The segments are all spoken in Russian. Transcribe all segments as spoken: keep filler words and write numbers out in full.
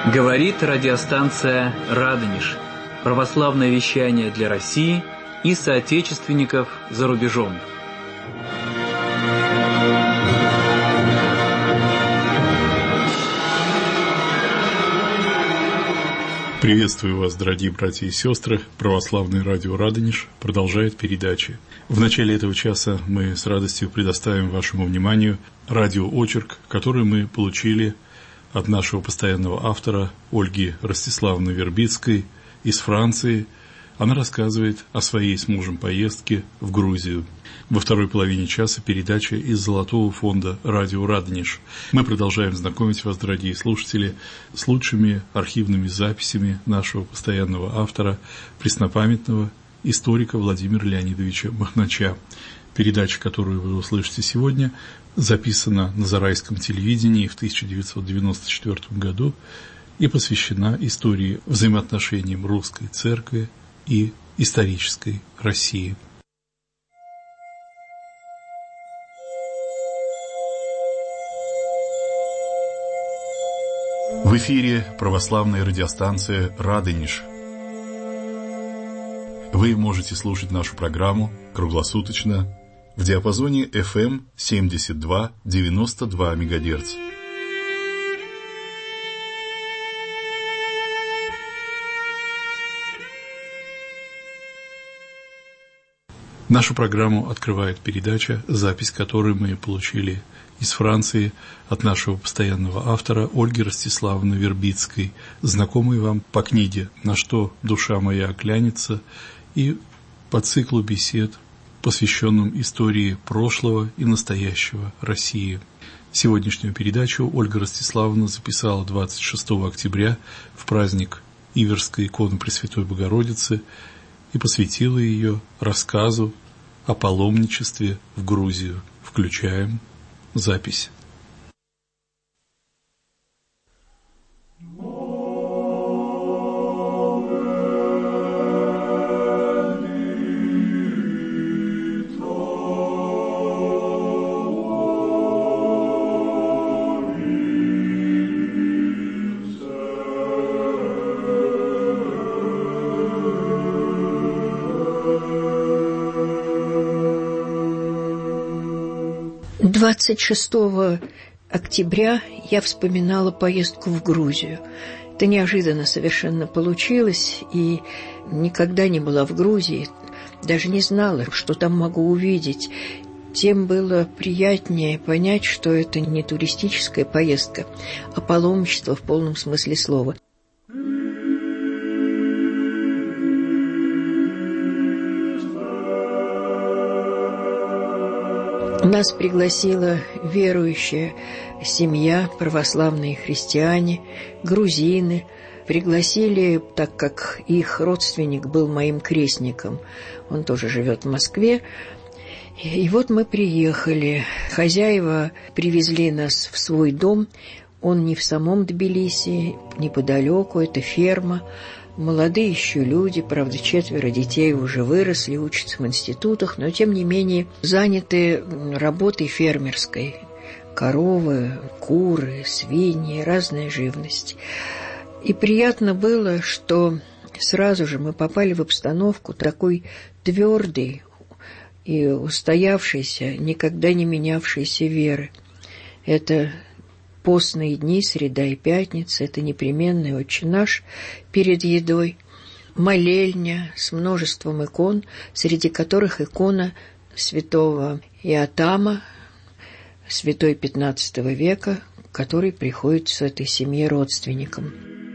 Говорит радиостанция «Радонеж». Православное вещание для России и соотечественников за рубежом. Приветствую вас, дорогие братья и сестры. Православное радио «Радонеж» продолжает передачи. В начале этого часа мы с радостью предоставим вашему вниманию радиоочерк, который мы получили от нашего постоянного автора Ольги Ростиславовны Вербицкой из Франции. Она рассказывает о своей с мужем поездке в Грузию. Во второй половине часа передача из Золотого фонда радио «Радонеж». Мы продолжаем знакомить вас, дорогие слушатели, с лучшими архивными записями нашего постоянного автора, преснопамятного историка Владимира Леонидовича Махнача. Передача, которую вы услышите сегодня, записана на Зарайском телевидении в тысяча девятьсот девяносто четвёртом году и посвящена истории взаимоотношениям русской церкви и исторической России. В эфире православная радиостанция «Радонеж». Вы можете слушать нашу программу круглосуточно в диапазоне эф эм семьдесят два девяносто два мегагерца. Нашу программу открывает передача, запись которой мы получили из Франции от нашего постоянного автора Ольги Ростиславовны Вербицкой, знакомой вам по книге «На что душа моя оклянется» и по циклу бесед, посвященным истории прошлого и настоящего России. Сегодняшнюю передачу Ольга Ростиславовна записала двадцать шестого октября в праздник Иверской иконы Пресвятой Богородицы и посвятила ее рассказу о паломничестве в Грузию. Включаем запись. двадцать шестого октября я вспоминала поездку в Грузию. Это неожиданно совершенно получилось, и никогда не была в Грузии, даже не знала, что там могу увидеть. Тем было приятнее понять, что это не туристическая поездка, а паломничество в полном смысле слова. Нас пригласила верующая семья, православные христиане, грузины. Пригласили, так как их родственник был моим крестником. Он тоже живет в Москве. И вот мы приехали. Хозяева привезли нас в свой дом. Он не в самом Тбилиси, неподалеку, это ферма. Молодые еще люди, правда, четверо детей уже выросли, учатся в институтах, но, тем не менее, заняты работой фермерской. Коровы, куры, свиньи, разная живность. И приятно было, что сразу же мы попали в обстановку такой твердой и устоявшейся, никогда не менявшейся веры. Это постные дни, среда и пятница, это непременный Отче наш перед едой, молельня с множеством икон, среди которых икона святого Иотама, святой пятнадцатого века, который приходится этой семье родственникам.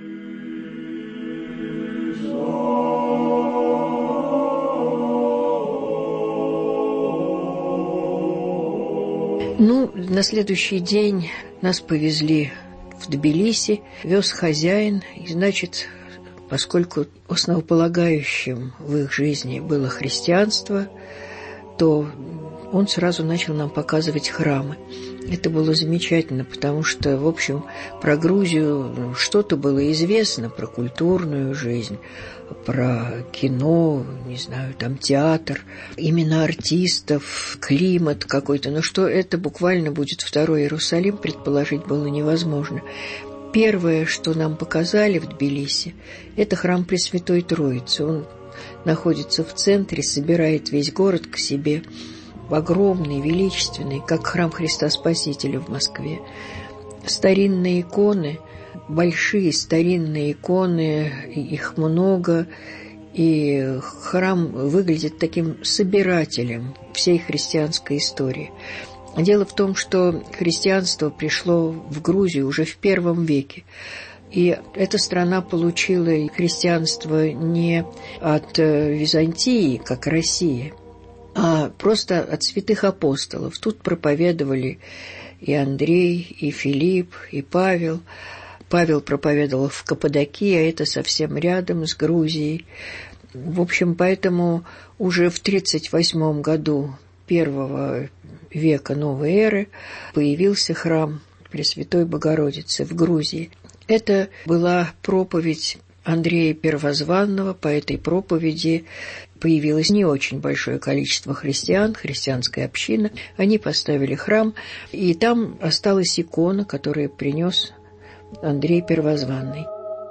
Ну, на следующий день нас повезли в Тбилиси, вез хозяин, и, значит, поскольку основополагающим в их жизни было христианство, то он сразу начал нам показывать храмы. Это было замечательно, потому что, в общем, про Грузию что-то было известно, про культурную жизнь, про кино, не знаю, там театр, имена артистов, климат какой-то, но что это буквально будет второй Иерусалим, предположить было невозможно. Первое, что нам показали в Тбилиси, это храм Пресвятой Троицы. Он находится в центре, собирает весь город к себе, огромный, величественный, как храм Христа Спасителя в Москве. Старинные иконы, большие старинные иконы, их много, и храм выглядит таким собирателем всей христианской истории. Дело в том, что христианство пришло в Грузию уже в первом веке. И эта страна получила христианство не от Византии, как Россия, а просто от святых апостолов. Тут проповедовали и Андрей, и Филипп, и Павел. Павел проповедовал в Каппадокии, а это совсем рядом с Грузией. В общем, поэтому уже в тридцать восьмом году первого века новой эры появился храм Пресвятой Богородицы в Грузии. Это была проповедь Андрея Первозванного. По этой проповеди появилось не очень большое количество христиан, христианская община. Они поставили храм, и там осталась икона, которую принес Андрей Первозванный.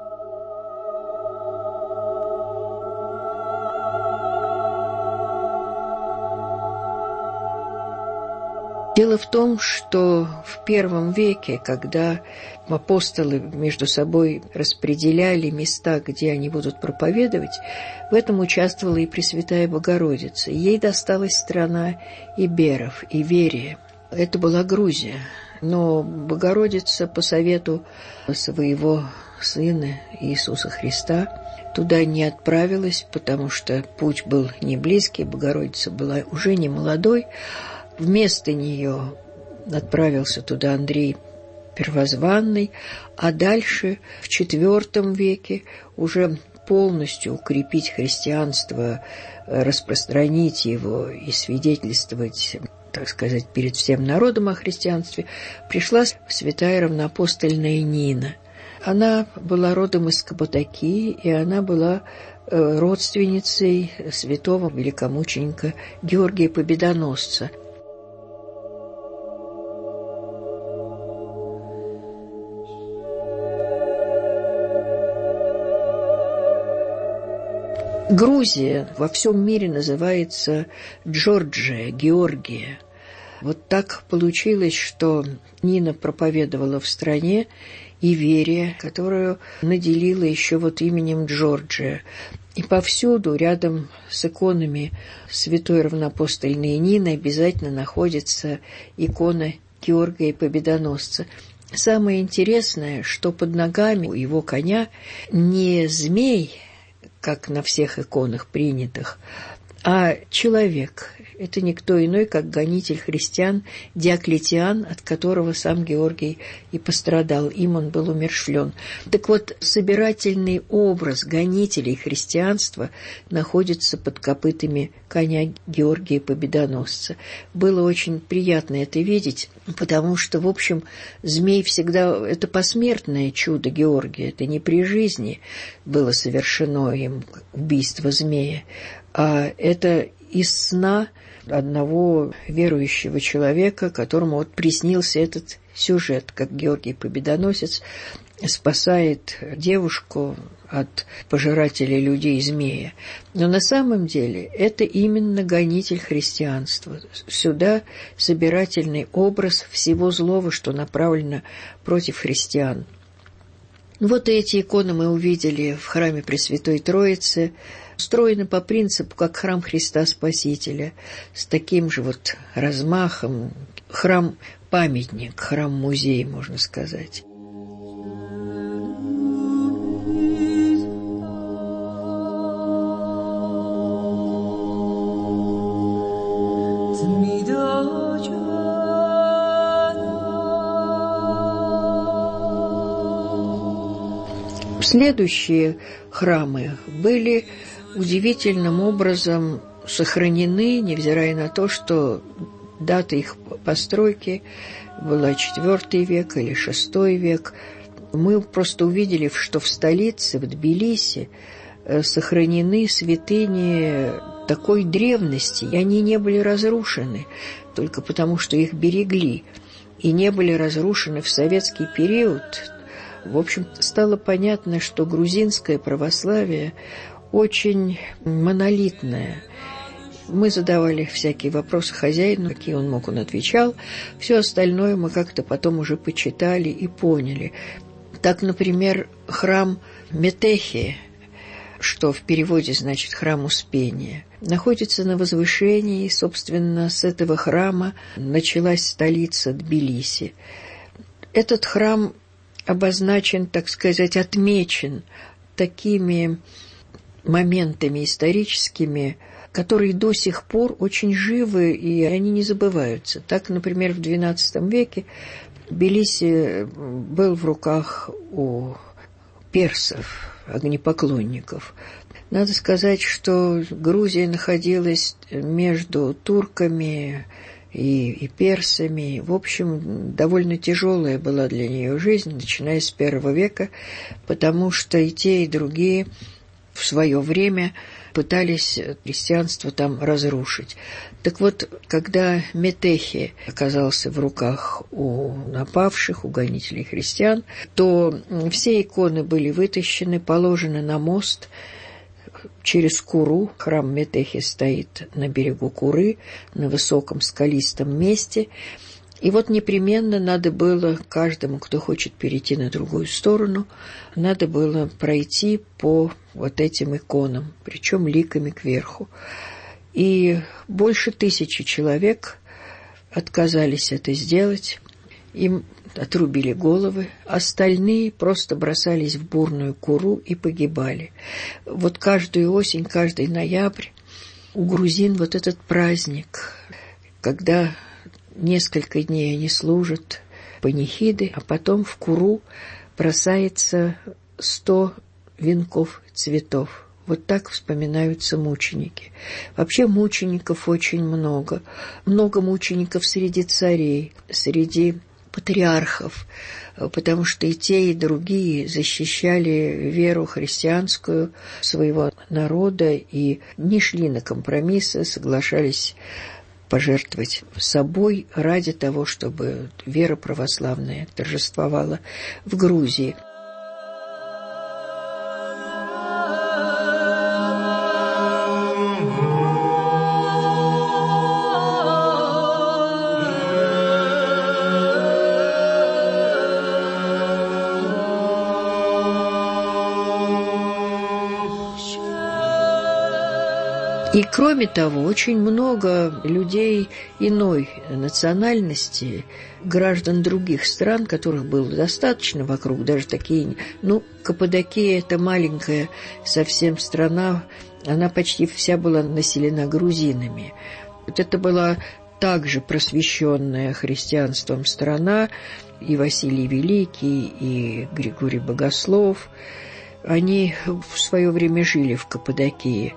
Дело в том, что в первом веке, когда апостолы между собой распределяли места, где они будут проповедовать, в этом участвовала и Пресвятая Богородица. Ей досталась страна Иберов, Иверия. Это была Грузия. Но Богородица по совету своего Сына Иисуса Христа туда не отправилась, потому что путь был не близкий, Богородица была уже не молодой. Вместо нее отправился туда Андрей Первозванный, а дальше в четвертом веке уже полностью укрепить христианство, распространить его и свидетельствовать, так сказать, перед всем народом о христианстве, пришла святая равноапостольная Нина. Она была родом из Каппадокии, и она была родственницей святого великомученика Георгия Победоносца. Грузия во всем мире называется Джорджия, Георгия. Вот так получилось, что Нина проповедовала в стране Иверия, которую наделила еще вот именем Джорджия. И повсюду, рядом с иконами святой равноапостольной Нины, обязательно находится икона Георгия Победоносца. Самое интересное, что под ногами у его коня не змей, как на всех иконах принятых, а человек. Это никто иной, как гонитель христиан Диоклетиан, от которого сам Георгий и пострадал. Им он был умерщвлен. Так вот, собирательный образ гонителей христианства находится под копытами коня Георгия Победоносца. Было очень приятно это видеть, потому что, в общем, змей всегда... Это посмертное чудо Георгия. Это не при жизни было совершено им убийство змея, а это из сна одного верующего человека, которому вот приснился этот сюжет, как Георгий Победоносец спасает девушку от пожирателя людей змея. Но на самом деле это именно гонитель христианства. Сюда собирательный образ всего злого, что направлено против христиан. Вот эти иконы мы увидели в храме Пресвятой Троицы, устроены по принципу, как храм Христа Спасителя, с таким же вот размахом, храм-памятник, храм-музей, можно сказать. Следующие храмы были удивительным образом сохранены, невзирая на то, что дата их постройки была четвёртый век или шестой век. Мы просто увидели, что в столице, в Тбилиси, сохранены святыни такой древности, и они не были разрушены только потому, что их берегли, и не были разрушены в советский период В общем, стало понятно, что грузинское православие очень монолитное. Мы задавали всякие вопросы хозяину, какие он мог, он отвечал. Все остальное мы как-то потом уже почитали и поняли. Так, например, храм Метехи, что в переводе значит «храм Успения», находится на возвышении, и, собственно, с этого храма началась столица Тбилиси. Этот храм обозначен, так сказать, отмечен такими моментами историческими, которые до сих пор очень живы, и они не забываются. Так, например, в двенадцатом веке Тбилиси был в руках у персов, огнепоклонников. Надо сказать, что Грузия находилась между турками и, и персами. В общем, довольно тяжелая была для нее жизнь, начиная с первого века, потому что и те, и другие в свое время пытались христианство там разрушить. Так вот, когда Метехи оказался в руках у напавших, у гонителей христиан, то все иконы были вытащены, положены на мост через Куру. Храм Метехи стоит на берегу Куры, на высоком скалистом месте. И вот непременно надо было каждому, кто хочет перейти на другую сторону, надо было пройти по вот этим иконам, причем ликами кверху. И больше тысячи человек отказались это сделать, им отрубили головы, остальные просто бросались в бурную Куру и погибали. Вот каждую осень, каждый ноябрь у грузин вот этот праздник, когда несколько дней они служат панихиды, а потом в Куру бросается сто венков цветов. Вот так вспоминаются мученики. Вообще мучеников очень много. Много мучеников среди царей, среди патриархов, потому что и те, и другие защищали веру христианскую своего народа и не шли на компромиссы, соглашались пожертвовать собой ради того, чтобы вера православная торжествовала в Грузии. И кроме того, очень много людей иной национальности, граждан других стран, которых было достаточно вокруг, даже такие, ну, Каппадокия – это маленькая совсем страна, она почти вся была населена грузинами. Вот это была также просвещенная христианством страна, и Василий Великий, и Григорий Богослов, они в свое время жили в Каппадокии.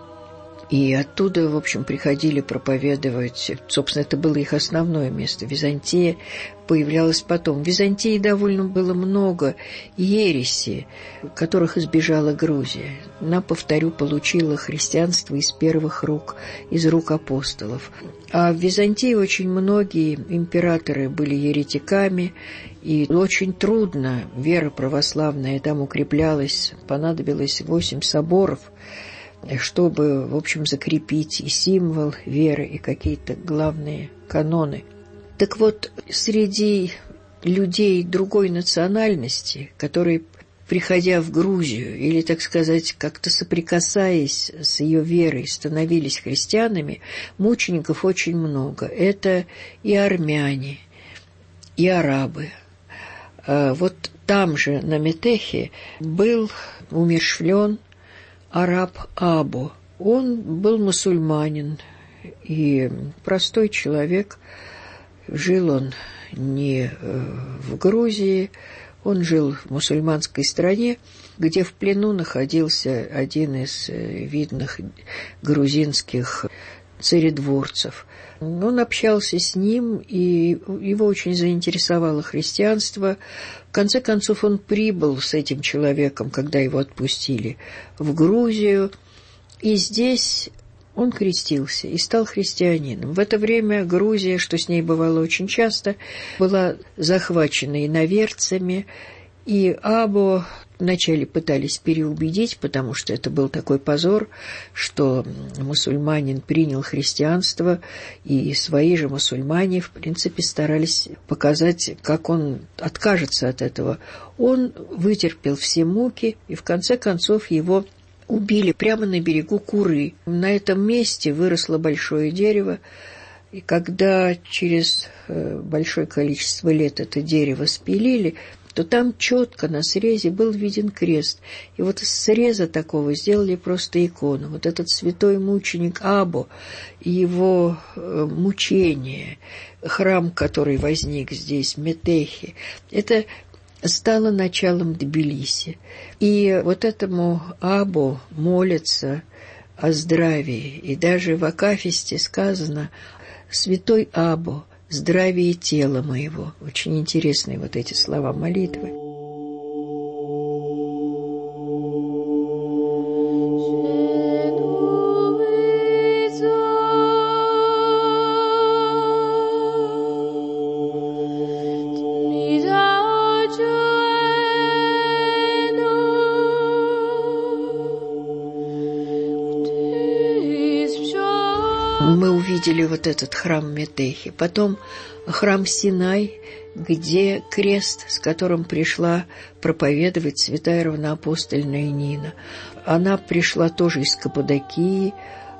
И оттуда, в общем, приходили проповедовать. Собственно, это было их основное место. Византия появлялась потом. В Византии довольно было много ереси, которых избежала Грузия. Она, повторю, получила христианство из первых рук, из рук апостолов. А в Византии очень многие императоры были еретиками, и очень трудно вера православная там укреплялась. Понадобилось восемь соборов, чтобы, в общем, закрепить и символ веры, и какие-то главные каноны. Так вот, среди людей другой национальности, которые, приходя в Грузию, или, так сказать, как-то соприкасаясь с ее верой, становились христианами, мучеников очень много. Это и армяне, и арабы. Вот там же, на Метехе, был умерщвлен араб Або. Он был мусульманин и простой человек. Жил он не в Грузии, он жил в мусульманской стране, где в плену находился один из видных грузинских царедворцев. Он общался с ним, и его очень заинтересовало христианство. В конце концов, он прибыл с этим человеком, когда его отпустили, в Грузию, и здесь он крестился и стал христианином. В это время Грузия, что с ней бывало очень часто, была захвачена иноверцами, И Або вначале пытались переубедить, потому что это был такой позор, что мусульманин принял христианство, и свои же мусульмане, в принципе, старались показать, как он откажется от этого. Он вытерпел все муки, и в конце концов его убили прямо на берегу Куры. На этом месте выросло большое дерево, и когда через большое количество лет это дерево спилили, то там четко на срезе был виден крест. И вот из среза такого сделали просто икону. Вот этот святой мученик Або и его мучение, храм, который возник здесь, Метехи, это стало началом Тбилиси. И вот этому Або молятся о здравии. И даже в Акафисте сказано: «Святой Або, здравие тела моего». Очень интересные вот эти слова молитвы. Мы увидели вот этот храм Метехи, потом храм Синай, где крест, с которым пришла проповедовать святая равноапостольная Нина. Она пришла тоже из Каппадокии,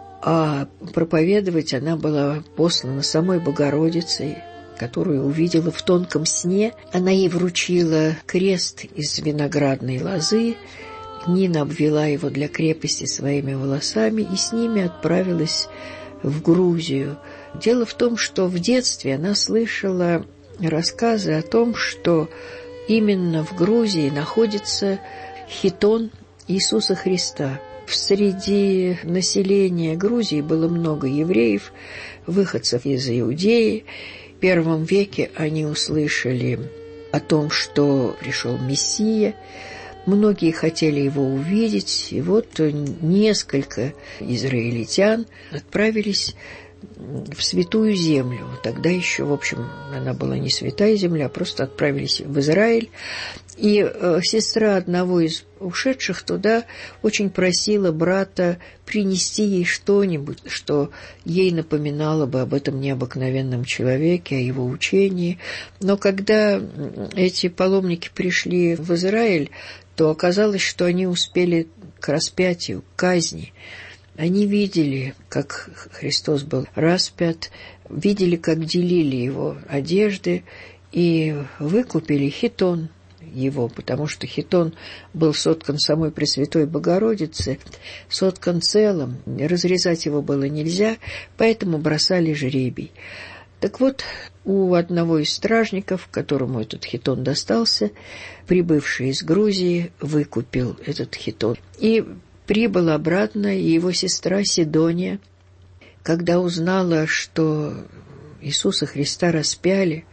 а проповедовать она была послана самой Богородицей, которую увидела в тонком сне. Она ей вручила крест из виноградной лозы. Нина обвела его для крепости своими волосами и с ними отправилась в Грузию. Дело в том, что в детстве она слышала рассказы о том, что именно в Грузии находится хитон Иисуса Христа. Среди населения Грузии было много евреев, выходцев из Иудеи. В первом веке они услышали о том, что пришел Мессия. Многие хотели его увидеть, и вот несколько израильтян отправились в Святую Землю. Тогда еще, в общем, она была не Святая Земля, а просто отправились в Израиль. И э, сестра одного из ушедших туда очень просила брата принести ей что-нибудь, что ей напоминало бы об этом необыкновенном человеке, о его учении. Но когда эти паломники пришли в Израиль, то оказалось, что они успели к распятию, к казни. Они видели, как Христос был распят, видели, как делили его одежды, и выкупили хитон его, потому что хитон был соткан самой Пресвятой Богородицы, соткан целым, разрезать его было нельзя, поэтому бросали жребий. Так вот, у одного из стражников, которому этот хитон достался, прибывший из Грузии, выкупил этот хитон. И прибыл обратно, и его сестра Сидония, когда узнала, что Иисуса Христа распяли,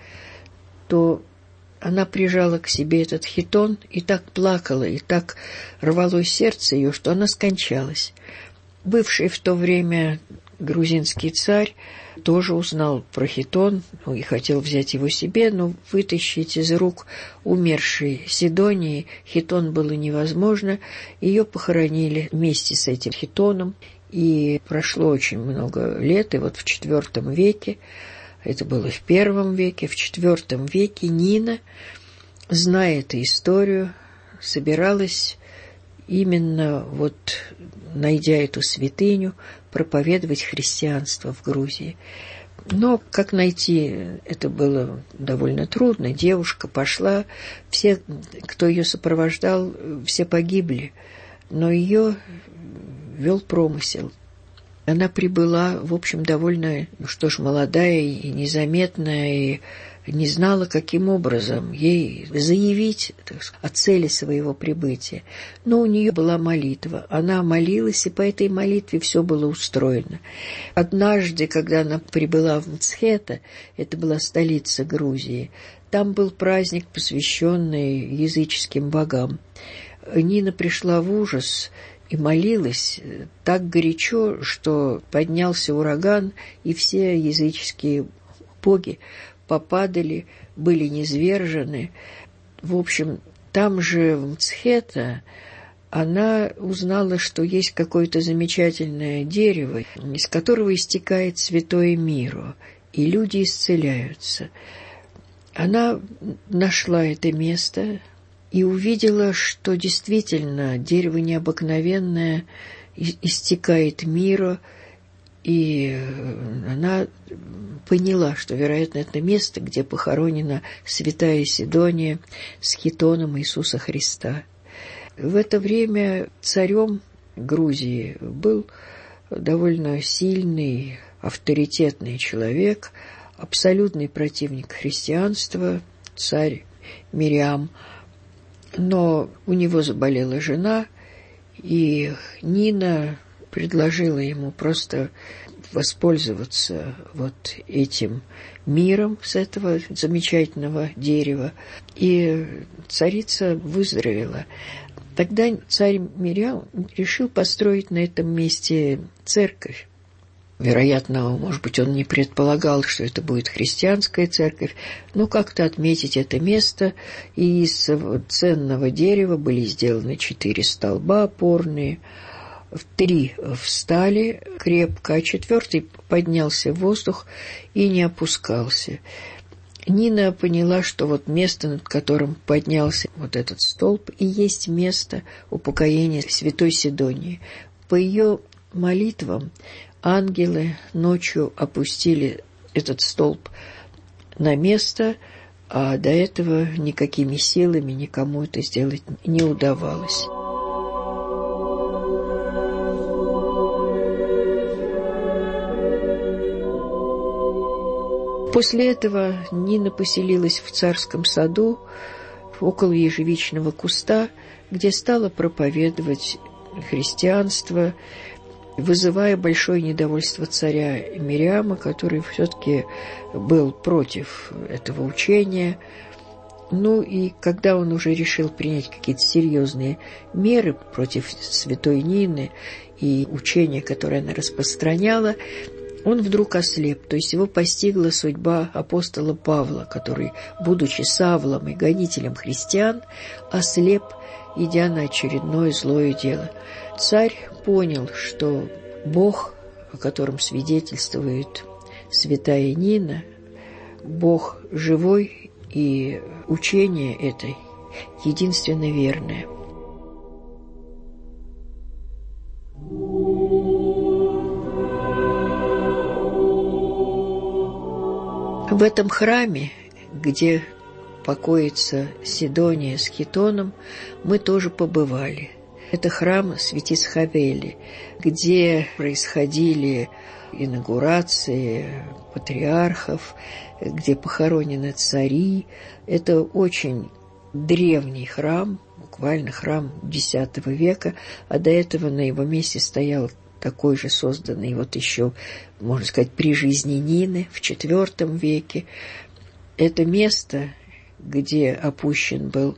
то она прижала к себе этот хитон и так плакала, и так рвалось сердце ее, что она скончалась. Бывший в то время грузинский царь тоже узнал про хитон, ну, и хотел взять его себе, но вытащить из рук умершей Сидонии хитон было невозможно. Ее похоронили вместе с этим хитоном, и прошло очень много лет, и вот в четвертом веке, это было в первом веке, в четвертом веке Нина, зная эту историю, собиралась именно вот, найдя эту святыню, проповедовать христианство в Грузии. Но как найти, это было довольно трудно. Девушка пошла, все, кто ее сопровождал, все погибли, но ее вел промысел. Она прибыла, в общем, довольно, ну что ж, молодая и незаметная, и не знала, каким образом ей заявить, так сказать, о цели своего прибытия. Но у нее была молитва. Она молилась, и по этой молитве все было устроено. Однажды, когда она прибыла в Мцхета, это была столица Грузии, там был праздник, посвященный языческим богам. Нина пришла в ужас и молилась так горячо, что поднялся ураган, и все языческие боги попадали, были низвержены. В общем, там же, в Мцхета, она узнала, что есть какое-то замечательное дерево, из которого истекает святое миро, и люди исцеляются. Она нашла это место и увидела, что действительно дерево необыкновенное, истекает миро, и она поняла, что, вероятно, это место, где похоронена святая Сидония с хитоном Иисуса Христа. В это время царем Грузии был довольно сильный, авторитетный человек, абсолютный противник христианства, царь Мириам. Но у него заболела жена, и Нина предложила ему просто воспользоваться вот этим миром с этого замечательного дерева, и царица выздоровела. Тогда царь Мириам решил построить на этом месте церковь. Вероятно, может быть, он не предполагал, что это будет христианская церковь, но как-то отметить это место, и из ценного дерева были сделаны четыре столба опорные, три встали крепко, а четвертый поднялся в воздух и не опускался. Нина поняла, что вот место, над которым поднялся вот этот столб, и есть место упокоения святой Сидонии. По ее молитвам ангелы ночью опустили этот столб на место, а до этого никакими силами никому это сделать не удавалось. После этого Нина поселилась в царском саду, около ежевичного куста, где стала проповедовать христианство, вызывая большое недовольство царя Мириама, который все-таки был против этого учения. Ну и когда он уже решил принять какие-то серьезные меры против святой Нины и учения, которое она распространяла, он вдруг ослеп, то есть его постигла судьба апостола Павла, который, будучи Савлом и гонителем христиан, ослеп, идя на очередное злое дело. Царь понял, что Бог, о котором свидетельствует святая Нина, Бог живой, и учение это единственно верное. В этом храме, где покоится Сидония с хитоном, мы тоже побывали. Это храм Святисхавели, где происходили инаугурации патриархов, где похоронены цари. Это очень древний храм, буквально храм десятого века, а до этого на его месте стоял такой же, созданный вот еще, можно сказать, при жизни Нины в четвертом веке. Это место, где опущен был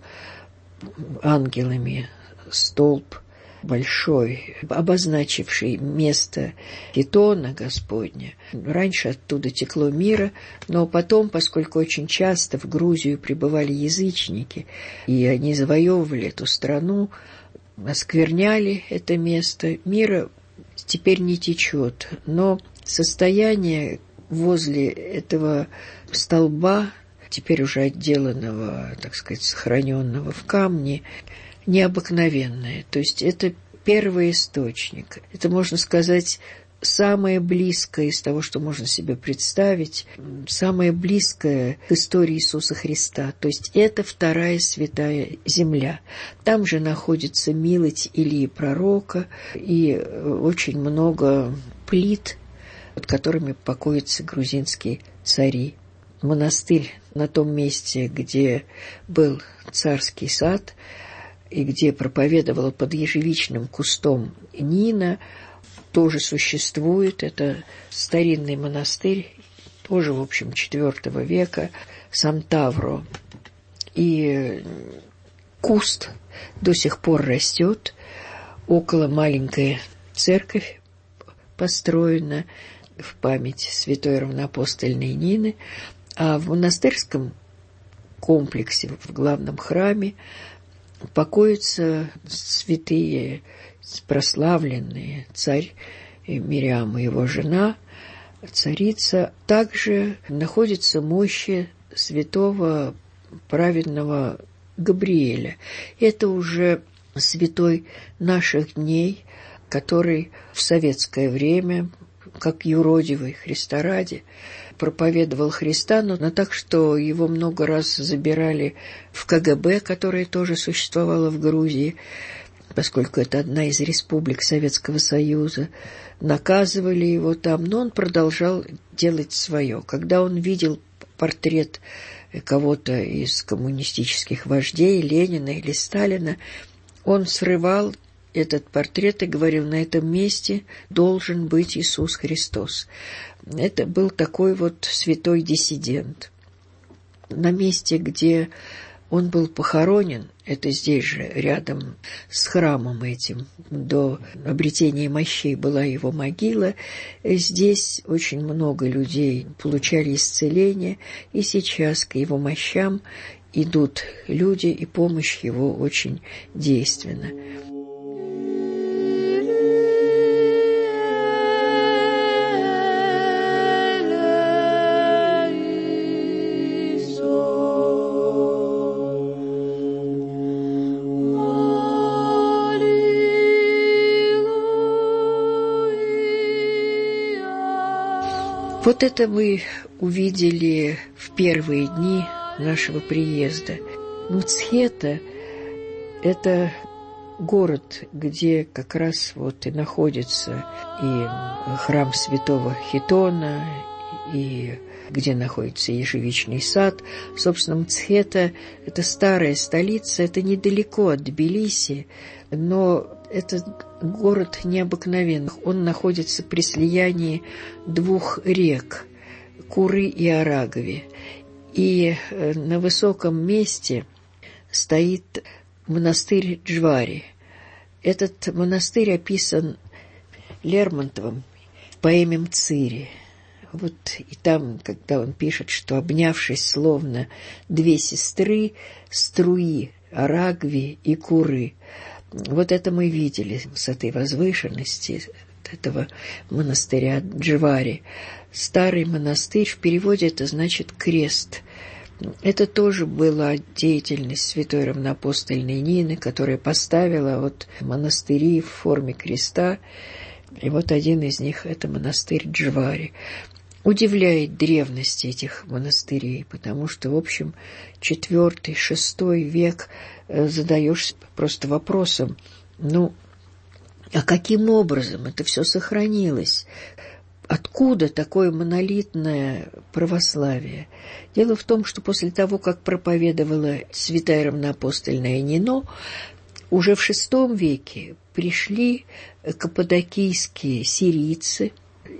ангелами столб большой, обозначивший место хитона Господня. Раньше оттуда текло мира, но потом, поскольку очень часто в Грузию прибывали язычники, и они завоевывали эту страну, оскверняли это место, мира теперь не течет. Но состояние возле этого столба, теперь уже отделанного, так сказать, сохраненного в камне, необыкновенное. То есть это первый источник. Это, можно сказать, самое близкое из того, что можно себе представить, самое близкое к истории Иисуса Христа. То есть это вторая святая земля. Там же находится милость Илии Пророка и очень много плит, под которыми покоятся грузинские цари. Монастырь на том месте, где был царский сад, и где проповедовала под ежевичным кустом Нина, тоже существует. Это старинный монастырь, тоже, в общем, четвертого века, Сантавро. И куст до сих пор растет. Около маленькая церковь построена в память святой равноапостольной Нины. А в монастырском комплексе, в главном храме, покоятся святые, прославленные царь Мириам и его жена, царица. Также находятся мощи святого праведного Габриэля. Это уже святой наших дней, который в советское время, как юродивый Христа ради, проповедовал Христа, но так, что его много раз забирали в ка гэ бэ, которое тоже существовало в Грузии, поскольку это одна из республик Советского Союза. Наказывали его там, но он продолжал делать свое. Когда он видел портрет кого-то из коммунистических вождей, Ленина или Сталина, он срывал этот портрет и говорил: на этом месте должен быть Иисус Христос. Это был такой вот святой диссидент. На месте, где он был похоронен, это здесь же, рядом с храмом этим, до обретения мощей была его могила. Здесь очень много людей получали исцеление, и сейчас к его мощам идут люди, и помощь его очень действенна. Вот это мы увидели в первые дни нашего приезда. Мцхета – это город, где как раз вот и находится и храм святого Хитона, и где находится ежевичный сад. Собственно, Мцхета – это старая столица, это недалеко от Тбилиси, но это город необыкновенный. Он находится при слиянии двух рек – Куры и Арагови. И на высоком месте стоит монастырь Джвари. Этот монастырь описан Лермонтовым в поэме «Мцири». Вот и там, когда он пишет, что, обнявшись словно две сестры, струи Арагви и Куры, вот это мы видели с этой возвышенности этого монастыря Джвари. Старый монастырь, в переводе это значит «крест». Это тоже была деятельность святой равноапостольной Нины, которая поставила вот монастыри в форме креста. И вот один из них – это монастырь Джвари. Удивляет древность этих монастырей, потому что, в общем, четвёртый, шестой век задаешься просто вопросом, ну, а каким образом это все сохранилось? Откуда такое монолитное православие? Дело в том, что после того, как проповедовала святая равноапостольная Нино, уже в шестом веке пришли каппадокийские сирийцы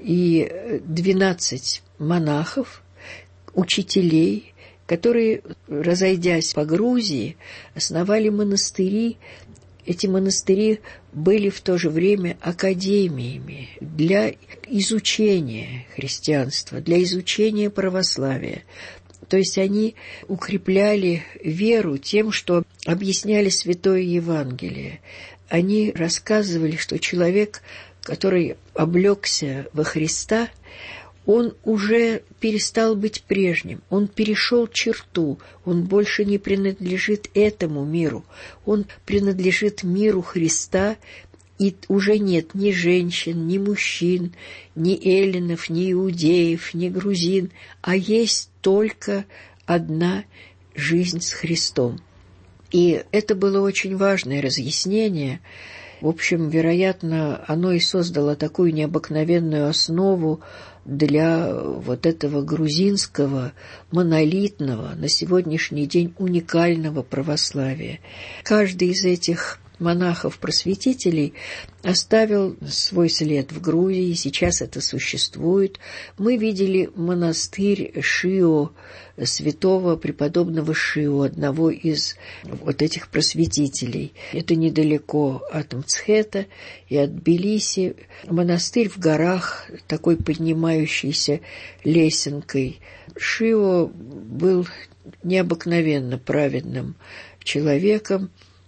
и двенадцать монахов, учителей, которые, разойдясь по Грузии, основали монастыри. Эти монастыри были в то же время академиями для изучения христианства, для изучения православия. То есть они укрепляли веру тем, что объясняли Святое Евангелие. Они рассказывали, что человек, который облегся во Христа, он уже перестал быть прежним, он перешел черту, он больше не принадлежит этому миру, он принадлежит миру Христа, и уже нет ни женщин, ни мужчин, ни эллинов, ни иудеев, ни грузин, а есть только одна жизнь с Христом. И это было очень важное разъяснение. В общем, вероятно, оно и создало такую необыкновенную основу для вот этого грузинского, монолитного, на сегодняшний день уникального православия. Каждый из этих монахов-просветителей оставил свой след в Грузии, сейчас это существует. Мы видели монастырь Шио, святого преподобного Шио, одного из вот этих просветителей. Это недалеко от Мцхета и от Тбилиси. Монастырь в горах, такой поднимающийся лесенкой. Шио был необыкновенно праведным человеком.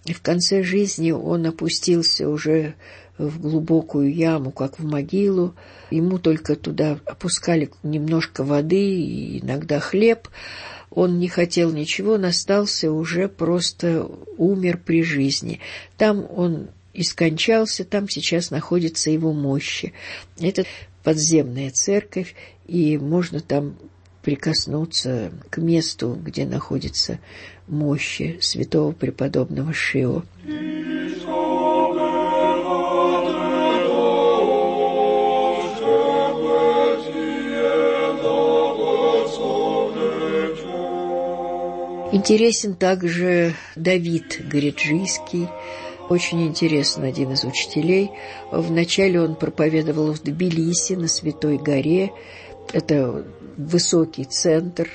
И в конце жизни он опустился уже в глубокую яму, как в могилу. Ему только туда опускали немножко воды и иногда хлеб. Он не хотел ничего, он остался уже просто умер при жизни. Там он и скончался, там сейчас находятся его мощи. Это подземная церковь, и можно там прикоснуться к месту, где находятся мощи святого преподобного Шио. Интересен также Давид Гориджийский. Очень интересен один из учителей. Вначале он проповедовал в Тбилиси, на Святой горе. Это высокий центр,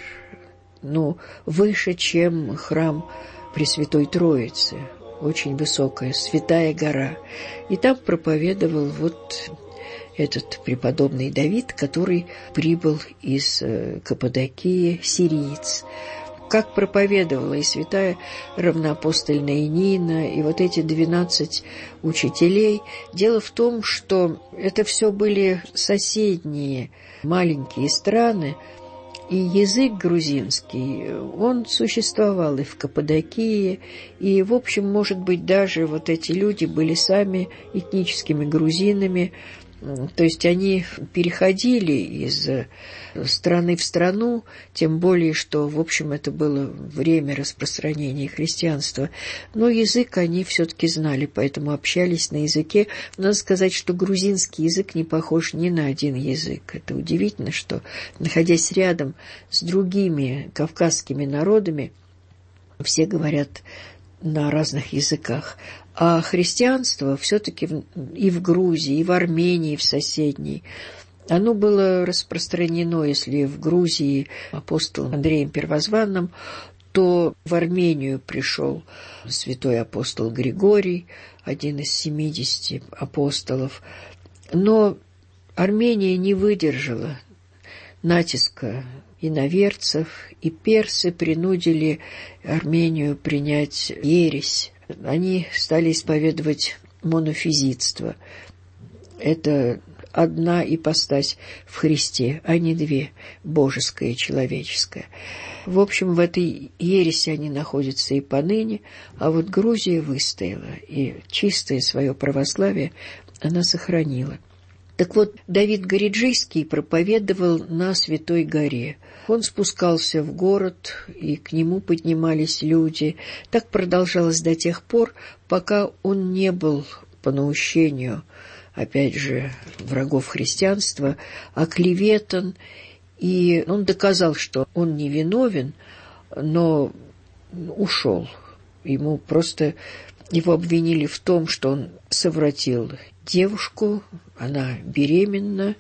но выше, чем храм Пресвятой Троицы. Очень высокая, Святая гора. И там проповедовал вот этот преподобный Давид, который прибыл из Каппадокии, сириец. Как проповедовала и святая равноапостольная Нина, и вот эти двенадцать учителей. Дело в том, что это все были соседние маленькие страны, и язык грузинский, он существовал и в Каппадокии, и, в общем, может быть, даже вот эти люди были сами этническими грузинами. То есть они переходили из страны в страну, тем более, что, в общем, это было время распространения христианства. Но язык они все-таки знали, поэтому общались на языке. Надо сказать, что грузинский язык не похож ни на один язык. Это удивительно, что, находясь рядом с другими кавказскими народами, все говорят на разных языках. А христианство все-таки и в Грузии, и в Армении, и в соседней, оно было распространено, если в Грузии апостолом Андреем Первозванным, то в Армению пришел святой апостол Григорий, один из семидесяти апостолов. Но Армения не выдержала натиска иноверцев, и персы принудили Армению принять ересь. Они стали исповедовать монофизитство. Это одна ипостась в Христе, а не две, божеская и человеческая. В общем, в этой ереси они находятся и поныне, а вот Грузия выстояла, и чистое свое православие она сохранила. Так вот, Давид Гориджийский проповедовал на Святой горе. Он спускался в город, и к нему поднимались люди. Так продолжалось до тех пор, пока он не был по наущению, опять же, врагов христианства, оклеветан, и он доказал, что он невиновен, но ушел. Ему просто... Его обвинили в том, что он совратил девушку, она беременна,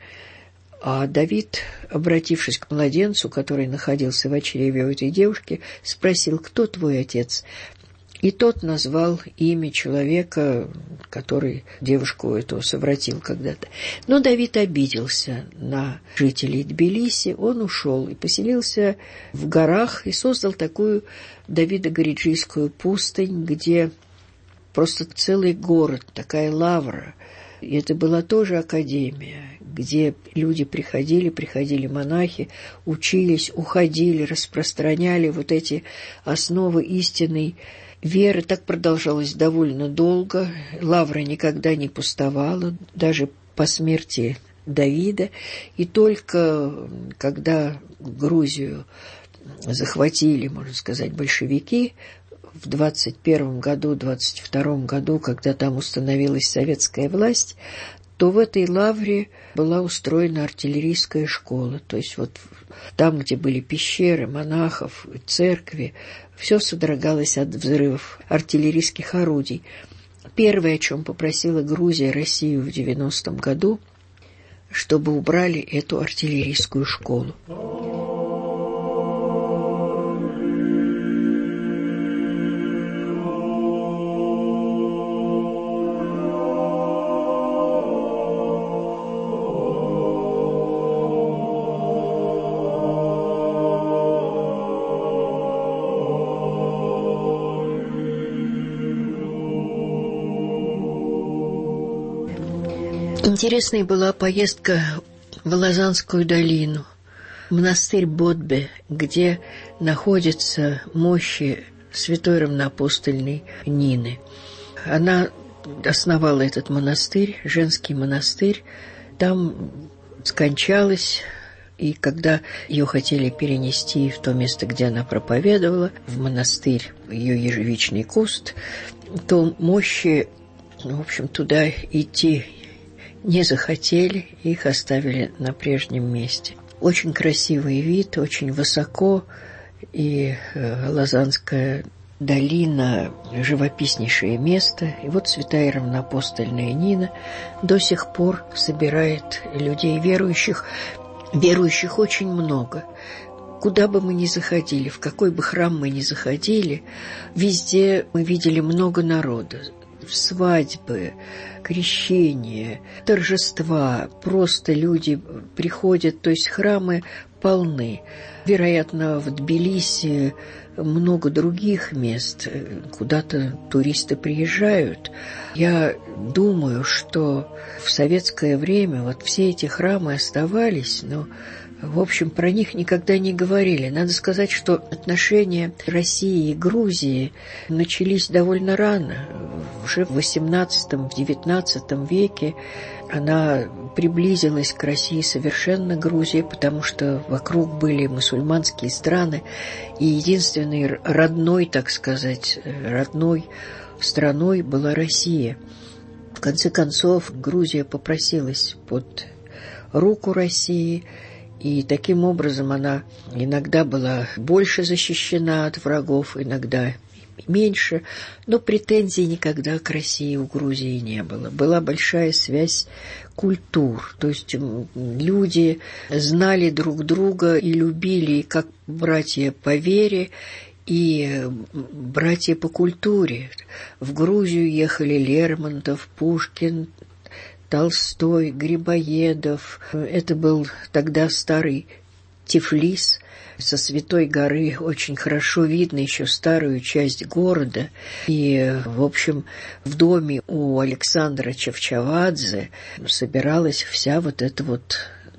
а Давид, обратившись к младенцу, который находился в чреве у этой девушки, спросил: «Кто твой отец?» И тот назвал имя человека, который девушку эту совратил когда-то. Но Давид обиделся на жителей Тбилиси, он ушел и поселился в горах и создал такую Давидо-Гориджийскую пустынь, где просто целый город, такая лавра. И это была тоже академия, где люди приходили, приходили монахи, учились, уходили, распространяли вот эти основы истинной веры. Так продолжалось довольно долго. Лавра никогда не пустовала, даже по смерти Давида. И только когда Грузию захватили, можно сказать, большевики, в двадцать первом году, двадцать втором году, когда там установилась советская власть, то в этой лавре была устроена артиллерийская школа. То есть вот там, где были пещеры монахов, церкви, все содрогалось от взрывов артиллерийских орудий. Первое, о чем попросила Грузия Россию в девяностом году, чтобы убрали эту артиллерийскую школу. Интересной была поездка в Лозаннскую долину, монастырь Бодбе, где находятся мощи святой равноапостольной Нины. Она основала этот монастырь, женский монастырь, там скончалась, и когда ее хотели перенести в то место, где она проповедовала, в монастырь, ее ежевичный куст, то мощи, в общем, туда идти не захотели, их оставили на прежнем месте. Очень красивый вид, очень высоко, и э, Лозаннская долина – живописнейшее место. И вот святая равноапостольная Нина до сих пор собирает людей верующих. Верующих очень много. Куда бы мы ни заходили, в какой бы храм мы ни заходили, везде мы видели много народа. Свадьбы, крещения, торжества, просто люди приходят, то есть храмы полны. Вероятно, в Тбилиси много других мест, куда-то туристы приезжают. Я думаю, что в советское время вот все эти храмы оставались, но, в общем, про них никогда не говорили. Надо сказать, что отношения России и Грузии начались довольно рано. Уже в восемнадцатом, в девятнадцатом веке она приблизилась к России совершенно, Грузия, потому что вокруг были мусульманские страны, и единственной родной, так сказать, родной страной была Россия. В конце концов, Грузия попросилась под руку России, и таким образом она иногда была больше защищена от врагов, иногда меньше, но претензий никогда к России у Грузии не было. Была большая связь культур, то есть люди знали друг друга и любили, и как братья по вере, и братья по культуре. В Грузию ехали Лермонтов, Пушкин, Толстой, Грибоедов. Это был тогда старый Тифлис. Со Святой горы очень хорошо видно еще старую часть города. И, в общем, в доме у Александра Чавчавадзе собиралась вся вот эта вот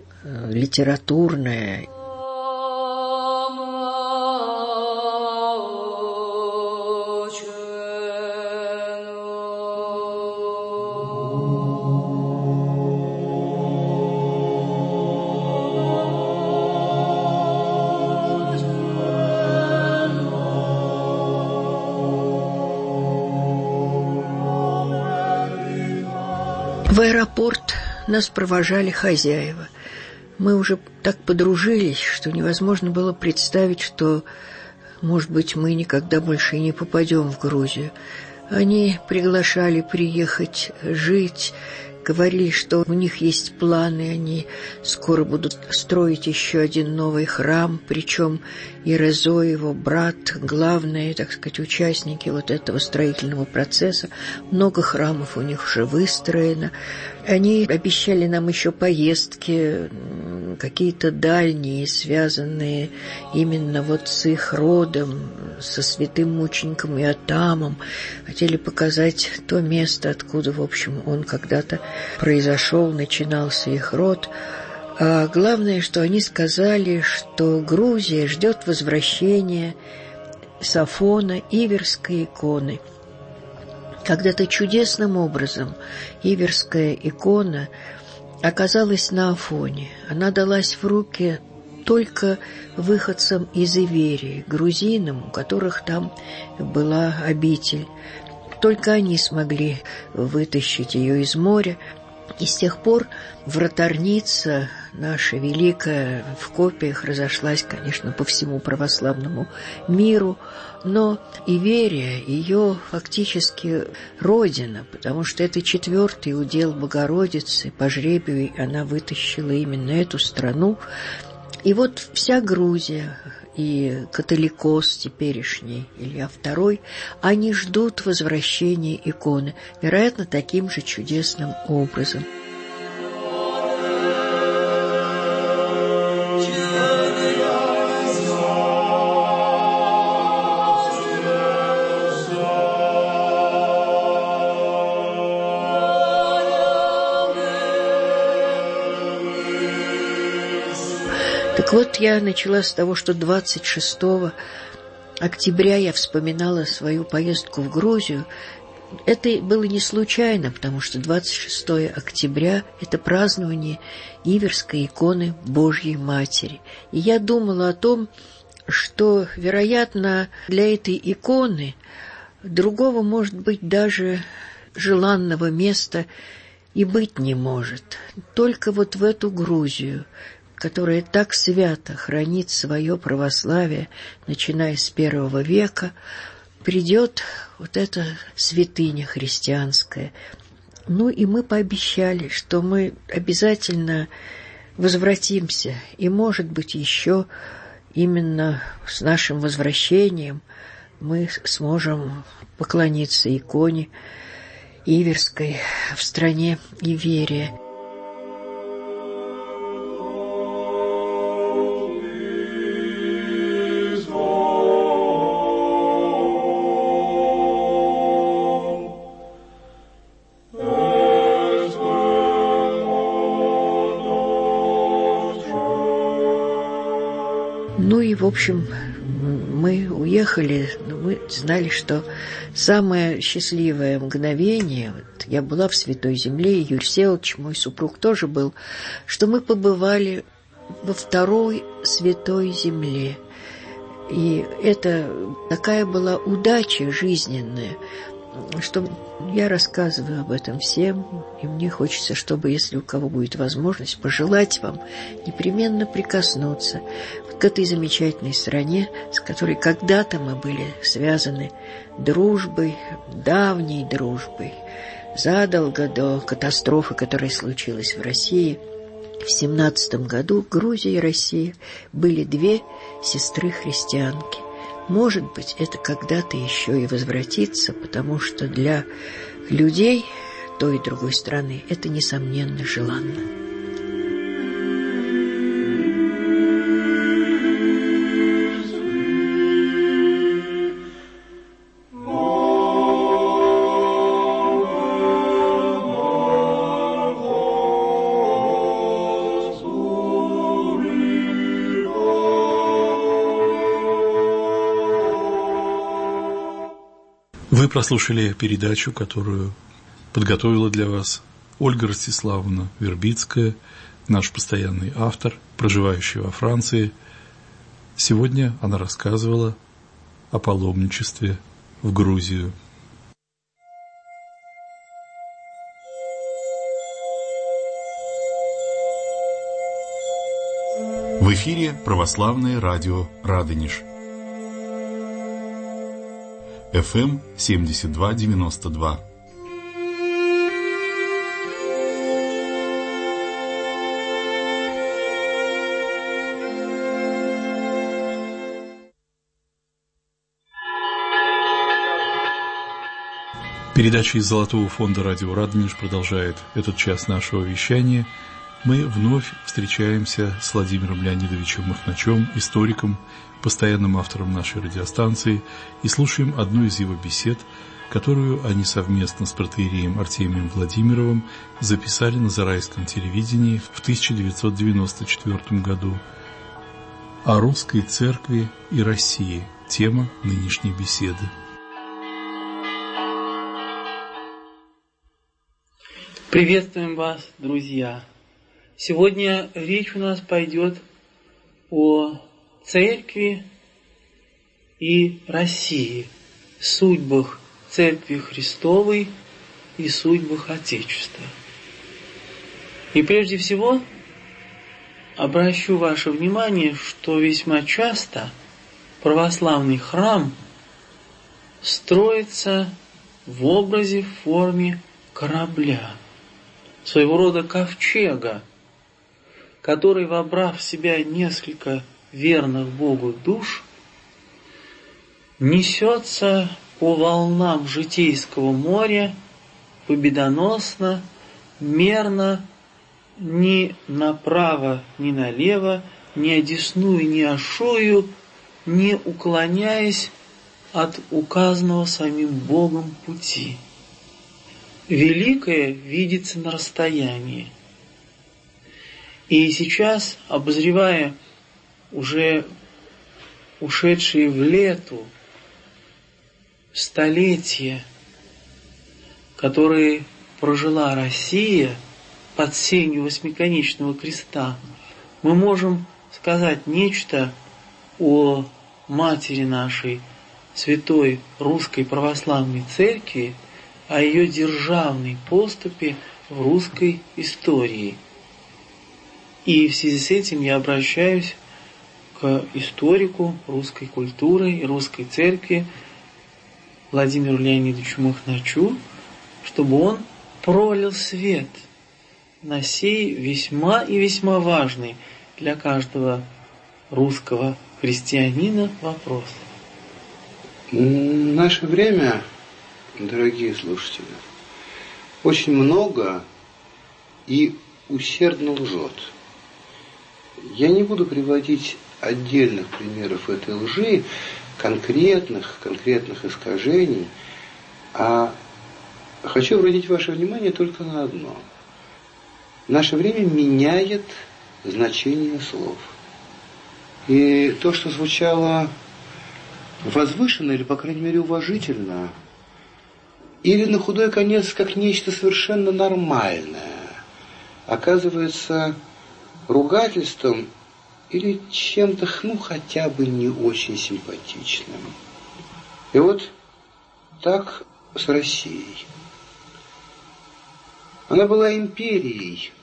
литературная В аэропорт нас провожали хозяева. Мы уже так подружились, что невозможно было представить, что, может быть, мы никогда больше и не попадем в Грузию. Они приглашали приехать жить, говорили, что у них есть планы, они скоро будут строить еще один новый храм, причем Ерезо, его брат, главные, так сказать, участники вот этого строительного процесса. Много храмов у них уже выстроено. Они обещали нам еще поездки, какие-то дальние, связанные именно вот с их родом, со святым мучеником Иотамом. Хотели показать то место, откуда, в общем, он когда-то произошел, начинался их род. А главное, что они сказали, что Грузия ждет возвращения с Афона Иверской иконы. Когда-то чудесным образом Иверская икона оказалась на Афоне. Она далась в руки только выходцам из Иверии, грузинам, у которых там была обитель. Только они смогли вытащить ее из моря. И с тех пор вратарница наша великая в копиях разошлась, конечно, по всему православному миру, но Иверия — ее фактически родина, потому что это четвертый удел Богородицы, по жребию она вытащила именно эту страну. И вот вся Грузия и католикос теперешний, Илья второй, они ждут возвращения иконы, вероятно, таким же чудесным образом. Так вот, я начала с того, что двадцать шестого октября я вспоминала свою поездку в Грузию. Это было не случайно, потому что двадцать шестого октября – это празднование Иверской иконы Божьей Матери. И я думала о том, что, вероятно, для этой иконы другого, может быть, даже желанного места и быть не может. Только вот в эту Грузию, которая так свято хранит свое православие, начиная с первого века, придет вот эта святыня христианская. Ну и мы пообещали, что мы обязательно возвратимся, и, может быть, еще именно с нашим возвращением мы сможем поклониться иконе Иверской в стране Иверия. Ну и, в общем, мы уехали, но мы знали, что самое счастливое мгновение, вот я была в Святой Земле, и Юрий Всеволодович, мой супруг, тоже был, что мы побывали во второй Святой Земле. И это такая была удача жизненная, что я рассказываю об этом всем, и мне хочется, чтобы, если у кого будет возможность, пожелать вам непременно прикоснуться к этой замечательной стране, с которой когда-то мы были связаны дружбой, давней дружбой, задолго до катастрофы, которая случилась в России. В семнадцатом году Грузия и Россия были две сестры-христианки. Может быть, это когда-то еще и возвратится, потому что для людей той и другой страны это, несомненно, желанно. Вы прослушали передачу, которую подготовила для вас Ольга Ростиславовна Вербицкая, наш постоянный автор, проживающий во Франции. Сегодня она рассказывала о паломничестве в Грузию. В эфире православное радио «Радонеж». эф эм семьдесят два девяносто два. Передача из Золотого фонда радио «Радонеж» продолжает этот час нашего вещания. Мы вновь встречаемся с Владимиром Леонидовичем Махначем, историком, постоянным автором нашей радиостанции, и слушаем одну из его бесед, которую они совместно с протоиереем Артемием Владимировым записали на Зарайском телевидении в тысяча девятьсот девяносто четвёртом году. О русской церкви и России. Тема нынешней беседы. Приветствуем вас, друзья! Сегодня речь у нас пойдет о Церкви и России, судьбах Церкви Христовой и судьбах Отечества. И прежде всего обращу ваше внимание, что весьма часто православный храм строится в образе, в форме корабля, своего рода ковчега, который, вобрав в себя несколько верных Богу душ, несется по волнам житейского моря победоносно, мерно, ни направо, ни налево, ни одесную, ни ошую, не уклоняясь от указанного самим Богом пути. Великое видится на расстоянии. И сейчас, обозревая уже ушедшие в лету столетия, которые прожила Россия под сенью восьмиконечного креста, мы можем сказать нечто о матери нашей, Святой Русской Православной Церкви, о ее державной поступе в русской истории. И в связи с этим я обращаюсь к историку русской культуры и русской церкви Владимиру Леонидовичу Махначу, чтобы он пролил свет на сей весьма и весьма важный для каждого русского христианина вопрос. В наше время, дорогие слушатели, очень много и усердно лжет. Я не буду приводить отдельных примеров этой лжи, конкретных, конкретных искажений, а хочу обратить ваше внимание только на одно. Наше время меняет значение слов. И то, что звучало возвышенно или, по крайней мере, уважительно, или на худой конец как нечто совершенно нормальное, оказывается ругательством или чем-то, ну, хотя бы не очень симпатичным. И вот так с Россией. Она была империей.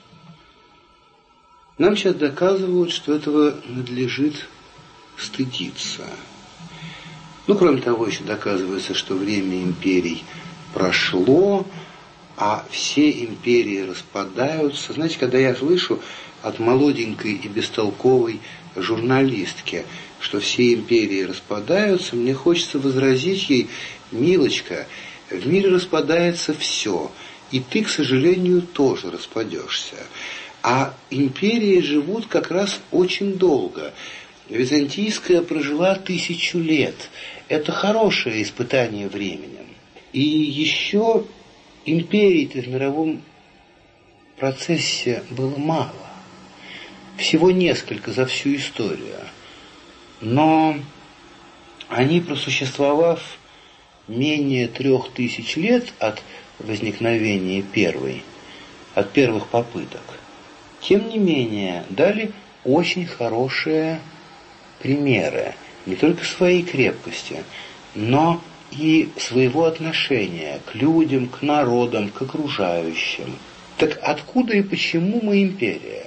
Нам сейчас доказывают, что этого надлежит стыдиться. Ну, кроме того, еще доказывается, что время империй прошло, а все империи распадаются. Знаете, когда я слышу от молоденькой и бестолковой журналистки, что все империи распадаются, мне хочется возразить ей: милочка, в мире распадается все, и ты, к сожалению, тоже распадешься. А империи живут как раз очень долго. Византийская прожила тысячу лет. Это хорошее испытание временем. И еще империй-то в мировом процессе было мало. Всего несколько за всю историю. Но они, просуществовав менее трех тысяч лет от возникновения первой, от первых попыток, тем не менее дали очень хорошие примеры не только своей крепкости, но и своего отношения к людям, к народам, к окружающим. Так откуда и почему мы империя?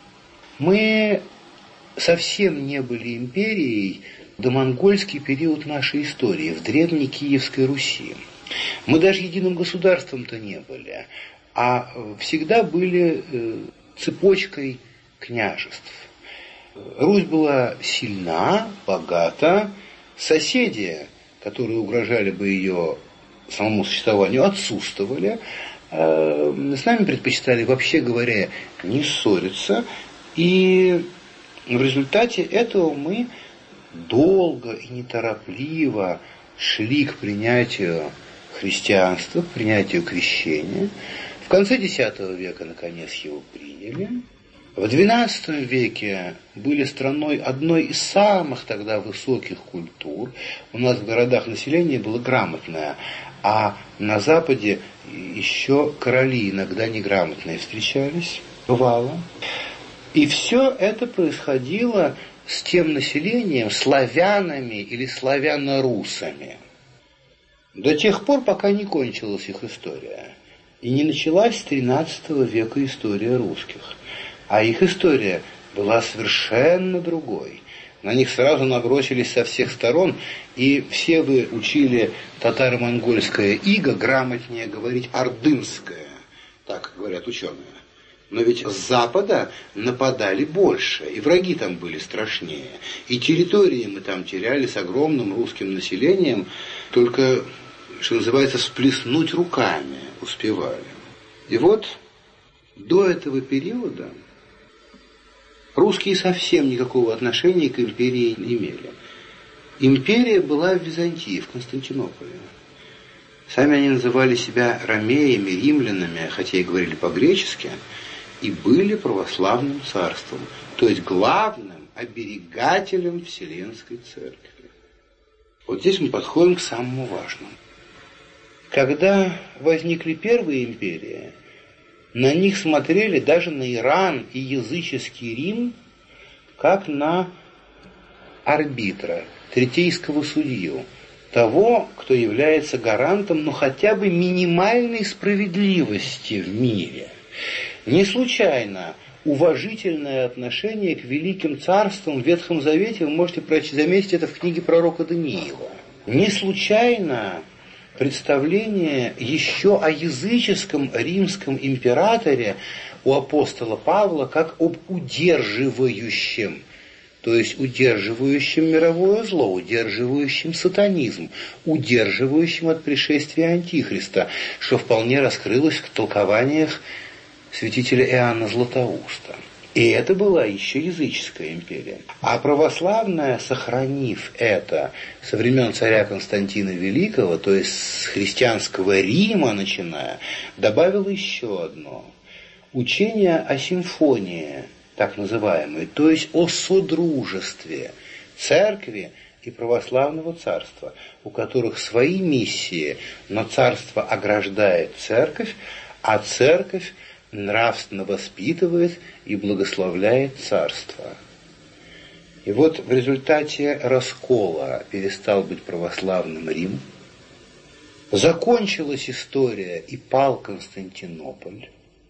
Мы совсем не были империей в домонгольский период нашей истории, в древней Киевской Руси. Мы даже единым государством-то не были, а всегда были цепочкой княжеств. Русь была сильна, богата, соседи, которые угрожали бы ее самому существованию, отсутствовали, с нами предпочитали, вообще говоря, не ссориться, и в результате этого мы долго и неторопливо шли к принятию христианства, к принятию крещения. В конце десятого века, наконец, его приняли. В двенадцатом веке были страной одной из самых тогда высоких культур. У нас в городах население было грамотное, а на Западе еще короли иногда неграмотные встречались, бывало. И все это происходило с тем населением, славянами или славяно-русами, до тех пор, пока не кончилась их история. И не началась с тринадцатого века история русских. А их история была совершенно другой. На них сразу набросились со всех сторон, и все вы учили татаро-монгольское иго, грамотнее говорить ордынское, так говорят ученые. Но ведь с запада нападали больше, и враги там были страшнее. И территории мы там теряли с огромным русским населением, только, что называется, всплеснуть руками успевали. И вот до этого периода русские совсем никакого отношения к империи не имели. Империя была в Византии, в Константинополе. Сами они называли себя ромеями, римлянами, хотя и говорили по-гречески, и были православным царством. То есть главным оберегателем Вселенской Церкви. Вот здесь мы подходим к самому важному. Когда возникли первые империи, на них смотрели даже на Иран и языческий Рим, как на арбитра, третейского судью, того, кто является гарантом, ну, хотя бы минимальной справедливости в мире. Не случайно уважительное отношение к великим царствам в Ветхом Завете, вы можете заметить это в книге пророка Даниила. Не случайно представление еще о языческом римском императоре у апостола Павла как об удерживающем, то есть удерживающим мировое зло, удерживающим сатанизм, удерживающим от пришествия Антихриста, что вполне раскрылось в толкованиях святителя Иоанна Златоуста. И это была еще языческая империя. А православная, сохранив это со времен царя Константина Великого, то есть с христианского Рима начиная, добавила еще одно. Учение о симфонии, так называемой, то есть о содружестве церкви и православного царства, у которых свои миссии, но царство ограждает церковь, а церковь нравственно воспитывает и благословляет царство. И вот в результате раскола перестал быть православным Рим, закончилась история и пал Константинополь,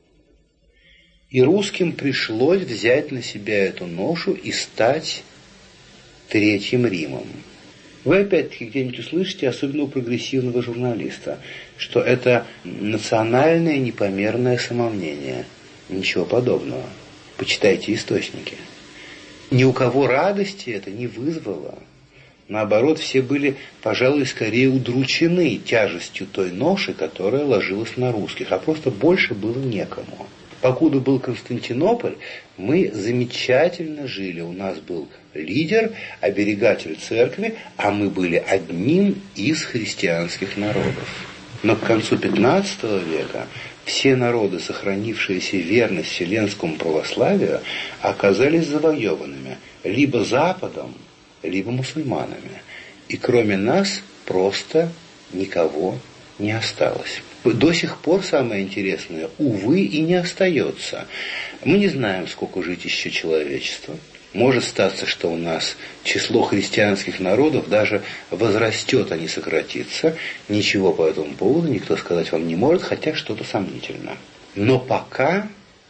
и русским пришлось взять на себя эту ношу и стать Третьим Римом. Вы опять-таки где-нибудь услышите, особенно у прогрессивного журналиста, что это национальное непомерное самомнение. Ничего подобного. Почитайте источники. Ни у кого радости это не вызвало. Наоборот, все были, пожалуй, скорее удручены тяжестью той ноши, которая ложилась на русских, а просто больше было некому. Покуда был Константинополь, мы замечательно жили. У нас был лидер, оберегатель церкви, а мы были одним из христианских народов. Но к концу пятнадцатого века все народы, сохранившиеся верность вселенскому православию, оказались завоеванными либо Западом, либо мусульманами. И кроме нас просто никого не осталось. До сих пор самое интересное, увы, и не остается. Мы не знаем, сколько жить еще человечества. Может статься, что у нас число христианских народов даже возрастет, а не сократится. Ничего по этому поводу никто сказать вам не может, хотя что-то сомнительно. Но пока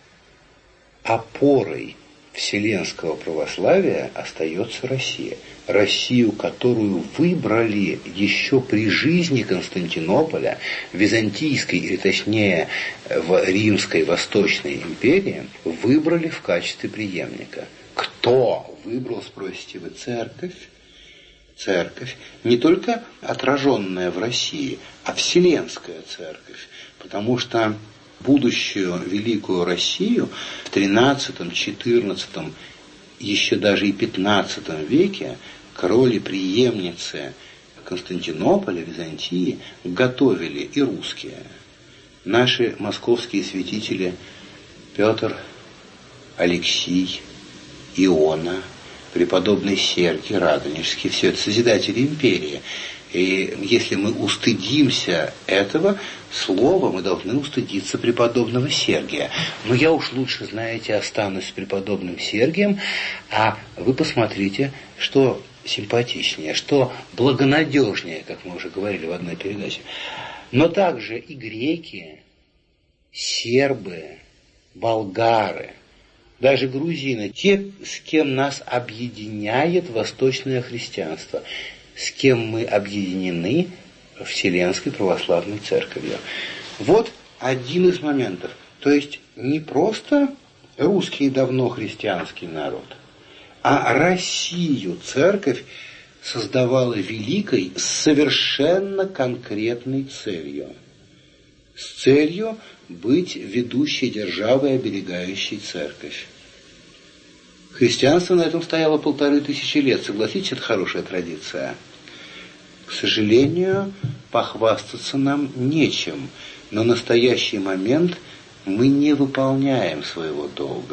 опорой вселенского православия остается Россия. Россию, которую выбрали еще при жизни Константинополя, Византийской, или точнее в Римской Восточной империи, выбрали в качестве преемника. Кто выбрал, спросите вы? Церковь. Церковь, не только отраженная в России, а вселенская церковь. Потому что будущую великую Россию в тринадцатом, четырнадцатом, еще даже и пятнадцатом веке короли преемницы Константинополя, Византии готовили и русские. Наши московские святители Петр, Алексий, Иона, преподобный Сергий Радонежский, все это созидатели империи. И если мы устыдимся этого слова, мы должны устыдиться преподобного Сергия. Но я уж лучше, знаете, останусь с преподобным Сергием, а вы посмотрите, что симпатичнее, что благонадежнее, как мы уже говорили в одной передаче. Но также и греки, сербы, болгары, даже грузины, те, с кем нас объединяет восточное христианство, с кем мы объединены Вселенской Православной Церковью. Вот один из моментов. То есть не просто русский давно христианский народ, а Россию Церковь создавала великой с совершенно конкретной целью. С целью быть ведущей державой, оберегающей Церковь. Христианство на этом стояло полторы тысячи лет. Согласитесь, это хорошая традиция. К сожалению, похвастаться нам нечем. Но в настоящий момент мы не выполняем своего долга.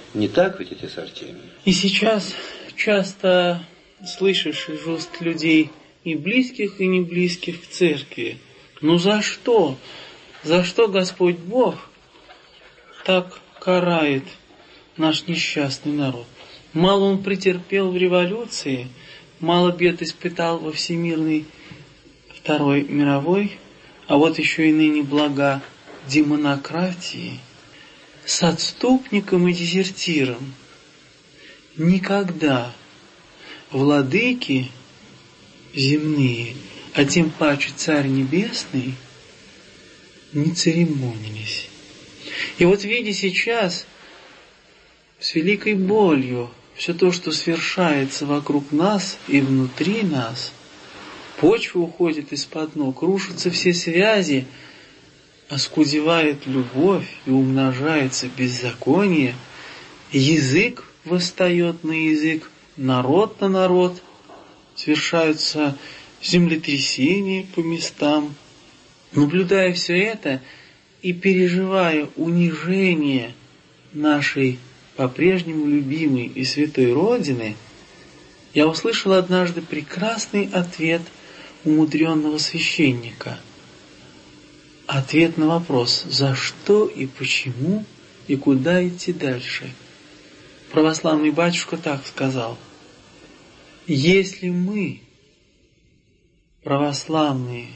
Не так ведь, отец Артемий? И сейчас часто слышишь из уст людей и близких, и не близких в церкви: ну за что? За что Господь Бог так карает наш несчастный народ? Мало он претерпел в революции, мало бед испытал во всемирной Второй мировой, а вот еще и ныне блага демонократии. С отступником и дезертиром никогда владыки земные, а тем паче Царь Небесный, не церемонились. И вот видя сейчас с великой болью все то, что свершается вокруг нас и внутри нас, почва уходит из-под ног, рушатся все связи, оскудевает любовь и умножается беззаконие, язык восстает на язык, народ на народ, совершаются землетрясения по местам. Наблюдая все это и переживая унижение нашей по-прежнему любимой и святой Родины, я услышал однажды прекрасный ответ умудренного священника. Ответ на вопрос: за что и почему и куда идти дальше? Православный батюшка так сказал: если мы, православные,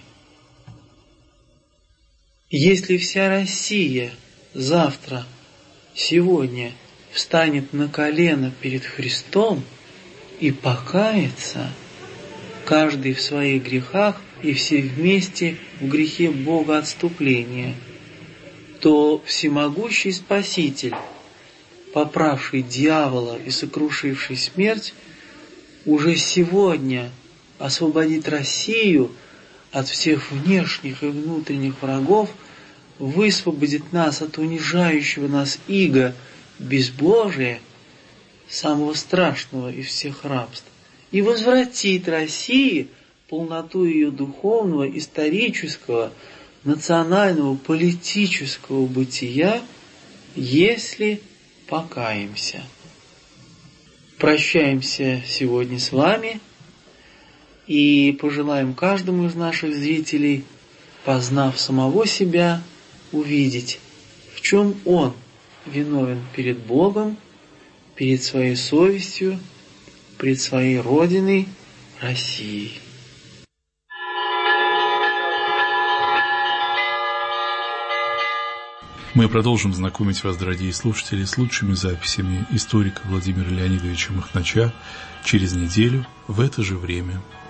если вся Россия завтра, сегодня встанет на колено перед Христом и покается, каждый в своих грехах и все вместе в грехе богоотступления, то всемогущий Спаситель, поправший дьявола и сокрушивший смерть, уже сегодня освободит Россию от всех внешних и внутренних врагов, высвободит нас от унижающего нас иго безбожия, самого страшного из всех рабств, и возвратит России полноту ее духовного, исторического, национального, политического бытия, если покаемся. Прощаемся сегодня с вами и пожелаем каждому из наших зрителей, познав самого себя, увидеть, в чем он виновен перед Богом, перед своей совестью, перед своей Родиной, Россией. Мы продолжим знакомить вас, дорогие слушатели, с лучшими записями историка Владимира Леонидовича Махнача через неделю в это же время.